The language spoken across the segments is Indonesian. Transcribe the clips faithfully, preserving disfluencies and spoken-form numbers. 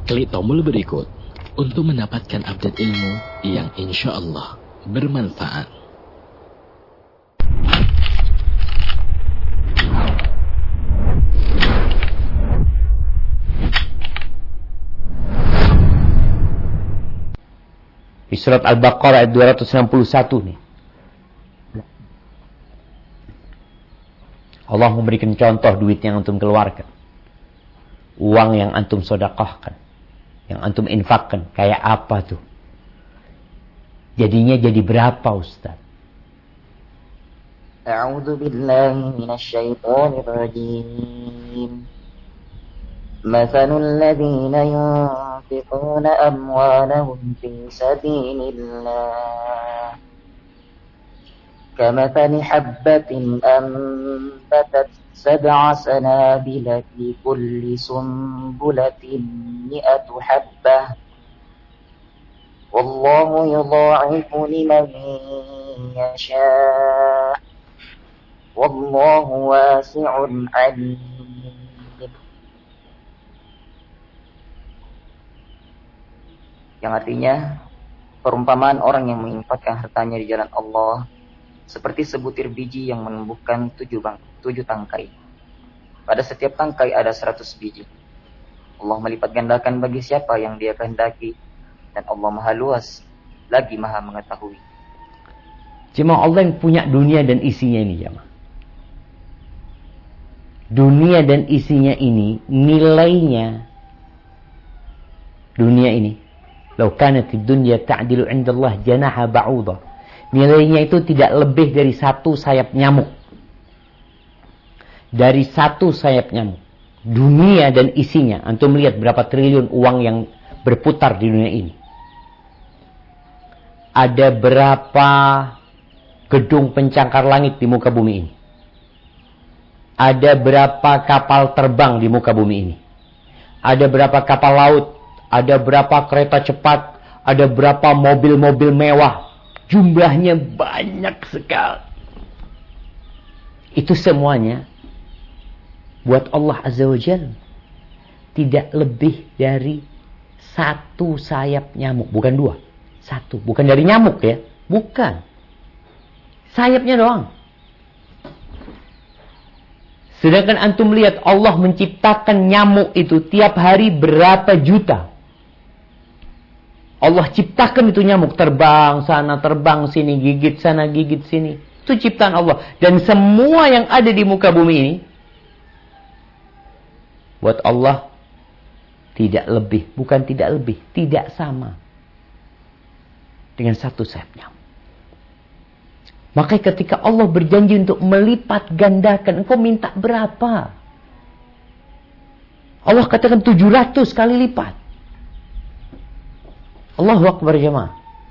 Klik tombol berikut untuk mendapatkan update ilmu yang insya Allah bermanfaat. Di surat Al-Baqarah ayat dua ratus enam puluh satu nih. Allah memberikan contoh duit yang antum keluarkan. Uang yang antum sedekahkan. Yang antum infakkan. Kayak apa tuh? Jadinya jadi berapa, Ustaz? A'udzu billahi minasyaitonir rajim. Mathalul ladzina yunfiquna amwalahum fi sabilillah kamathali habbatin anbatat sab'a sanabila fi kulli sumbulatin mi'atu habbah wallahu yudha'ifu liman yasha' wallahu wasi'un 'alim. Yang artinya perumpamaan orang yang menginfakkan hartanya di jalan Allah seperti sebutir biji yang menumbuhkan tujuh, bang, tujuh tangkai. Pada setiap tangkai ada seratus biji. Allah melipat gandakan bagi siapa yang dia kehendaki. Dan Allah maha luas, lagi maha mengetahui. Cuma Allah yang punya dunia dan isinya ini, jemaah. Dunia dan isinya ini, nilainya, dunia ini, lau kanatid dunya ta'dilu 'inda Allah janaha ba'udah. Nilainya itu tidak lebih dari satu sayap nyamuk. Dari satu sayap nyamuk. Dunia dan isinya. Antum melihat berapa triliun uang yang berputar di dunia ini. Ada berapa gedung pencakar langit di muka bumi ini. Ada berapa kapal terbang di muka bumi ini. Ada berapa kapal laut. Ada berapa kereta cepat. Ada berapa mobil-mobil mewah. Jumlahnya banyak sekali. Itu semuanya buat Allah Azza wa Jalla tidak lebih dari satu sayap nyamuk. Bukan dua. Satu. Bukan dari nyamuk ya. Bukan. Sayapnya doang. Sedangkan antum lihat Allah menciptakan nyamuk itu tiap hari berapa juta. Allah ciptakan itu nyamuk terbang sana, terbang sini, gigit sana, gigit sini. Itu ciptaan Allah. Dan semua yang ada di muka bumi ini buat Allah tidak lebih, bukan tidak lebih, tidak sama dengan satu sayap nyamuk. Makanya ketika Allah berjanji untuk melipat gandakan, engkau minta berapa? Allah katakan tujuh ratus kali lipat. Allahu Akbar jemaah.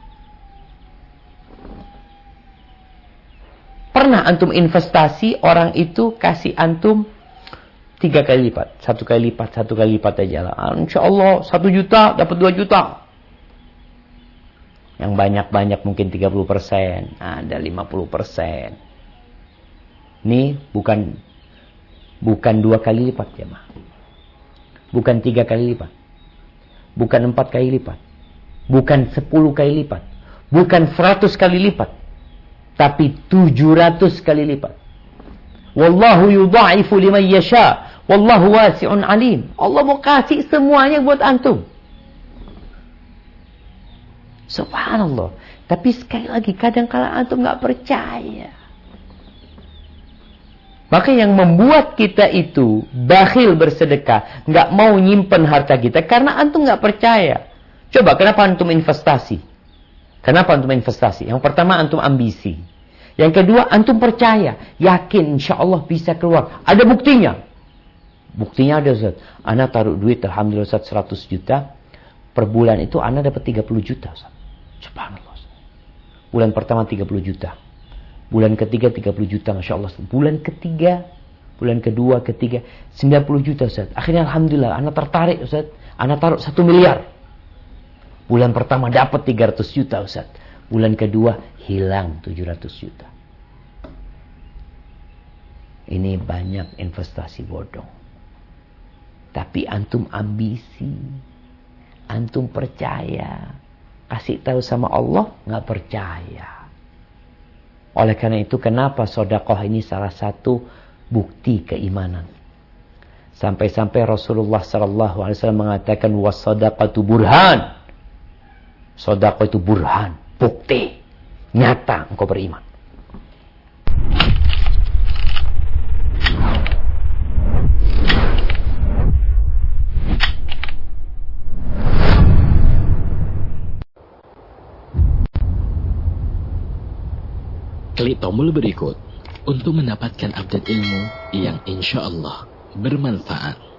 Pernah antum investasi, orang itu kasih antum tiga kali lipat. Satu kali lipat, satu kali lipat aja lah. Insya Allah satu juta dapat dua juta. Yang banyak-banyak mungkin tiga puluh persen. Ada lima puluh persen. Ini bukan bukan dua kali lipat jemaah. Bukan tiga kali lipat. Bukan empat kali lipat. Bukan sepuluh kali lipat. Bukan seratus kali lipat. Tapi tujuh ratus kali lipat. Wallahu yudha'ifu liman yasha. Wallahu wasi'un alim. Allah mau kasih semuanya buat antum. Subhanallah. Tapi sekali lagi kadang-kala antum gak percaya. Maka yang membuat kita itu bakhil bersedekah. Gak mau nyimpen harta kita. Karena antum gak percaya. Coba, kenapa antum investasi? Kenapa antum investasi? Yang pertama, antum ambisi. Yang kedua, antum percaya. Yakin, insya Allah bisa keluar. Ada buktinya. Buktinya ada, Ustaz. Ana taruh duit, alhamdulillah, Ustaz, seratus juta. Per bulan itu, Ana dapat tiga puluh juta, Ustaz. Subhanallah, Ustaz. Bulan pertama, tiga puluh juta. Bulan ketiga, tiga puluh juta, Masya Allah. Bulan ketiga, bulan kedua, ketiga, sembilan puluh juta, Ustaz. Akhirnya, alhamdulillah, Ana tertarik, Ustaz. Ana taruh satu miliar. Bulan pertama dapat tiga ratus juta, Ustaz. Bulan kedua hilang tujuh ratus juta. Ini banyak investasi bodong. Tapi antum ambisi. Antum percaya. Kasih tahu sama Allah, nggak percaya. Oleh karena itu, kenapa sedekah ini salah satu bukti keimanan. Sampai-sampai Rasulullah sallallahu alaihi wasallam mengatakan was-shadaqatu burhan. Sedekah itu burhan, bukti nyata engkau beriman. Klik tombol berikut untuk mendapatkan update ilmu yang insya Allah bermanfaat.